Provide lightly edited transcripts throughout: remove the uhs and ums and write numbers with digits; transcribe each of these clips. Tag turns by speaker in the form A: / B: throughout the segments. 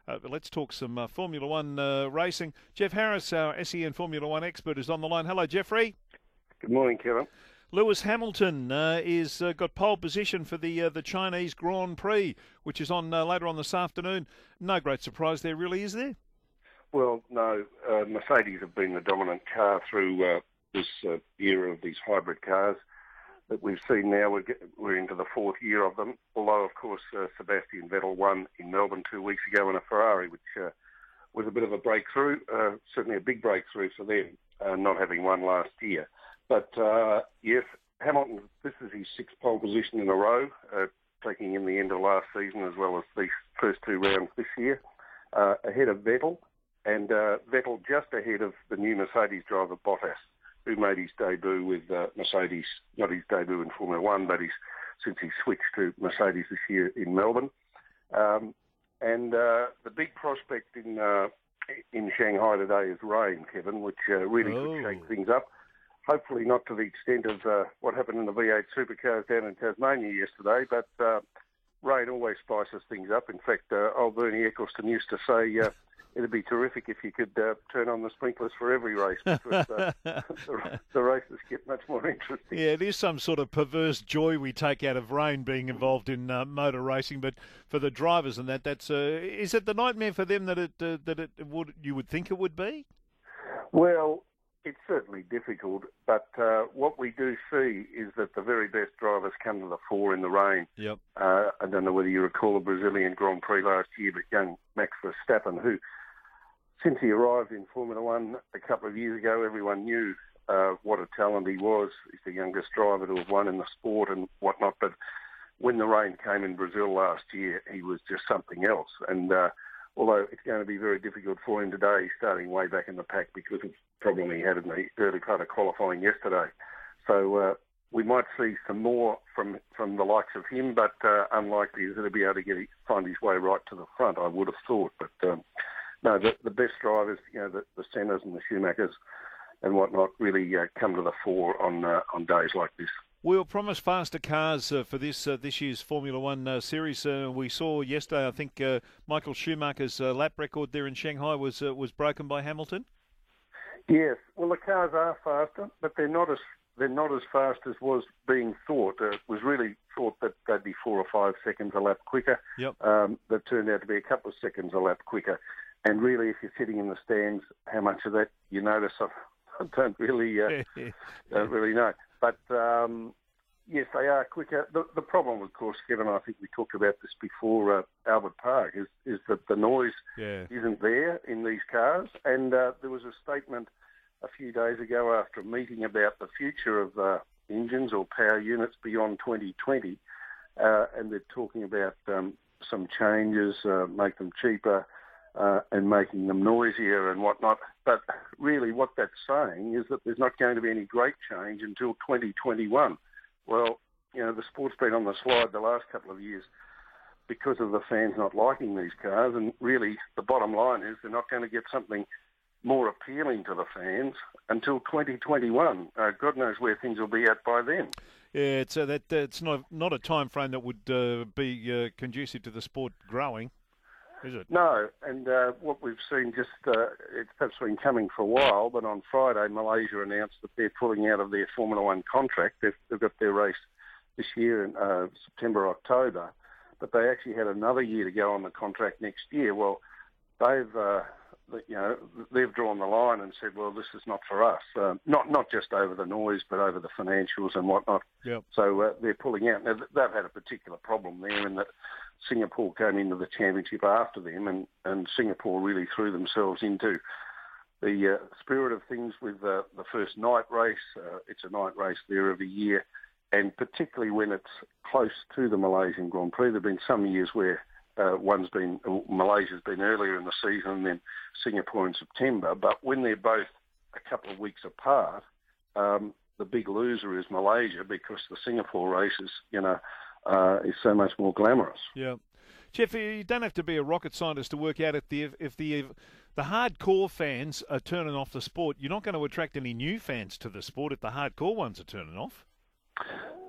A: But let's talk some Formula One racing. Jeff Harris, our SEN Formula One expert, is on the line. Hello, Jeffrey.
B: Good morning, Kevin.
A: Lewis Hamilton is got pole position for the Chinese Grand Prix, which is on later on this afternoon. No great surprise there, really, is there?
B: Well, no. Mercedes have been the dominant car through this era of these hybrid cars that we've seen now. We're into the fourth year of them, although, of course, Sebastian Vettel won in Melbourne 2 weeks ago in a Ferrari, which was a bit of a breakthrough, certainly a big breakthrough for them, not having won last year. But, yes, Hamilton, this is his sixth pole position in a row, taking in the end of last season as well as these first two rounds this year, ahead of Vettel, and Vettel just ahead of the new Mercedes driver, Bottas, who made his debut with Mercedes, not his debut in Formula One, but since he switched to Mercedes this year in Melbourne. And the big prospect in Shanghai today is rain, Kevin, which really could shake things up. Hopefully not to the extent of what happened in the V8 supercars down in Tasmania yesterday, but rain always spices things up. In fact, old Bernie Eccleston used to say it'd be terrific if you could turn on the sprinklers for every race, because the races get much more interesting.
A: Yeah, it is some sort of perverse joy we take out of rain being involved in motor racing, but for the drivers and that's is it the nightmare for them that it would, you would think it would be?
B: Well, it's certainly difficult, but what we do see is that the very best drivers come to the fore in the rain.
A: Yep.
B: I don't know whether you recall the Brazilian Grand Prix last year, but young Max Verstappen, who, since he arrived in Formula One a couple of years ago, everyone knew what a talent he was. He's the youngest driver to have won in the sport and whatnot, but when the rain came in Brazil last year, he was just something else. And although it's going to be very difficult for him today, he's starting way back in the pack because of the problem he had in the early part of qualifying yesterday. So we might see some more from the likes of him, but unlikely that he'll be able to find his way right to the front, I would have thought. But no, the best drivers, the Sennas and the Schumachers and whatnot, really come to the fore on days like this.
A: We'll promise faster cars for this year's Formula One series. We saw yesterday, I think, Michael Schumacher's lap record there in Shanghai was broken by Hamilton.
B: Yes, well, the cars are faster, but they're not as fast as was being thought. It was really thought that they'd be 4 or 5 seconds a lap quicker.
A: Yep.
B: That turned out to be a couple of seconds a lap quicker. And really, if you're sitting in the stands, how much of that you notice, I don't really know. But yes, they are quicker. The problem, of course, Kevin, I think we talked about this before, Albert Park, is that the noise isn't there in these cars. And there was a statement a few days ago after a meeting about the future of engines or power units beyond 2020, and they're talking about some changes, make them cheaper, and making them noisier and whatnot. But really what that's saying is that there's not going to be any great change until 2021. Well, the sport's been on the slide the last couple of years because of the fans not liking these cars, and really the bottom line is they're not going to get something more appealing to the fans until 2021. God knows where things will be at by then.
A: Yeah, it's not a time frame that would be conducive to the sport growing, is it?
B: No, and what we've seen it's perhaps been coming for a while, but on Friday, Malaysia announced that they're pulling out of their Formula One contract. They've got their race this year in September, October, but they actually had another year to go on the contract next year. Well, they've drawn the line and said, well, this is not for us. Not just over the noise, but over the financials and whatnot.
A: Yep.
B: So they're pulling out. Now, they've had a particular problem there in that Singapore came into the championship after them, and Singapore really threw themselves into the spirit of things with the first night race. It's a night race there every year, and particularly when it's close to the Malaysian Grand Prix. There have been some years where Malaysia's been earlier in the season and then Singapore in September, but when they're both a couple of weeks apart, the big loser is Malaysia because the Singapore race is so much more glamorous.
A: Yeah. Jeff, you don't have to be a rocket scientist to work out if the hardcore fans are turning off the sport. You're not going to attract any new fans to the sport if the hardcore ones are turning off.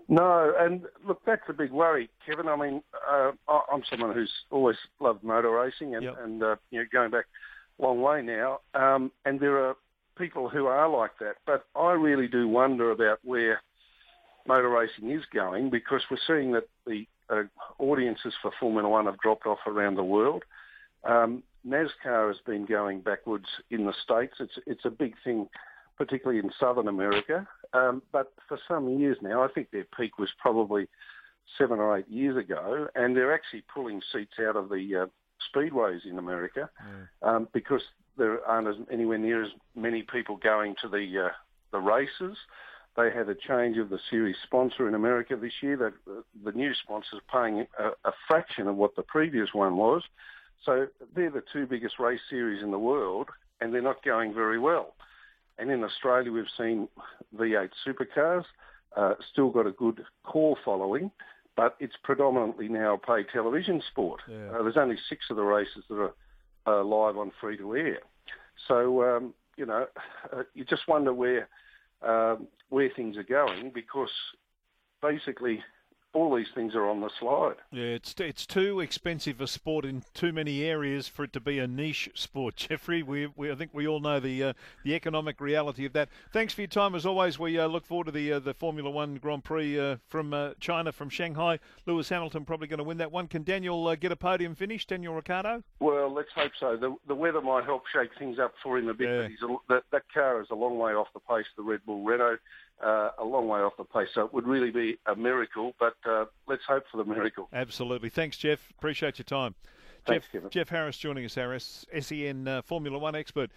B: No, and look, that's a big worry, Kevin. I mean, I'm someone who's always loved motor racing and,
A: Yep.
B: and going back a long way now. And there are people who are like that. But I really do wonder about where motor racing is going, because we're seeing that the audiences for Formula One have dropped off around the world. NASCAR has been going backwards in the States. It's a big thing, particularly in Southern America. But for some years now, I think their peak was probably 7 or 8 years ago, and they're actually pulling seats out of the speedways in America because there aren't anywhere near as many people going to the races. They had a change of the series sponsor in America this year. That the new sponsor's paying a fraction of what the previous one was. So they're the two biggest race series in the world, and they're not going very well. And in Australia, we've seen V8 supercars, still got a good core following, but it's predominantly now a pay television sport.
A: Yeah.
B: There's only 6 of the races that are live on free-to-air. So, you just wonder where things are going, because basically all these things are on the slide.
A: Yeah, it's too expensive a sport in too many areas for it to be a niche sport, Jeffrey. I think we all know the economic reality of that. Thanks for your time as always. We look forward to the Formula One Grand Prix from China, from Shanghai. Lewis Hamilton probably going to win that one. Can Daniel get a podium finish? Daniel Ricciardo?
B: Well, let's hope so. The weather might help shake things up for him a bit.
A: Yeah.
B: But that car is a long way off the pace of the Red Bull Renault. A long way off the pace, so it would really be a miracle, but let's hope for the miracle.
A: Absolutely. Thanks, Jeff. Appreciate your time.
B: Thanks, Kevin.
A: Jeff Harris joining us, our SEN Formula One expert.